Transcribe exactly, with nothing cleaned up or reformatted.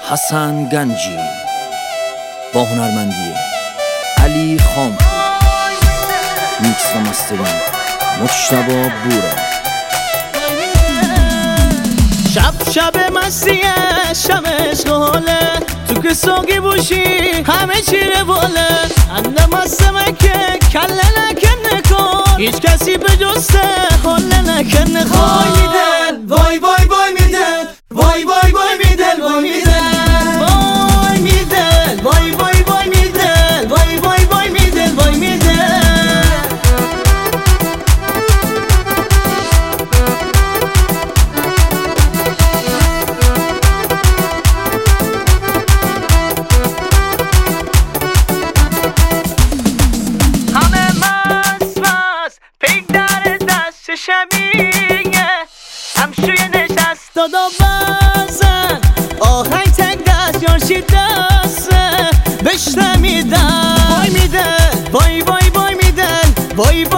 حسن گنجی با هنرمندی علی خام، میکس و مسترینگ مجتبی بورا. شب شب مسیه شب اشغاله، تو که ساقی بوشی همه چی رواله. انده مستمه که کله نکنه کن، هیچ کسی به جسته حاله نکنه کن. وای میدل وای وای وای میدل، وای وای وای میدل وای میدل، وای میدل وای وای وای میدل، وای وای وای میدل وای میدل. شبیه همشوی نشست دادا بزن، آهنگ تک دست یارشی دسته بشنمیدن. وای میده وای وای وای میدن، وای وای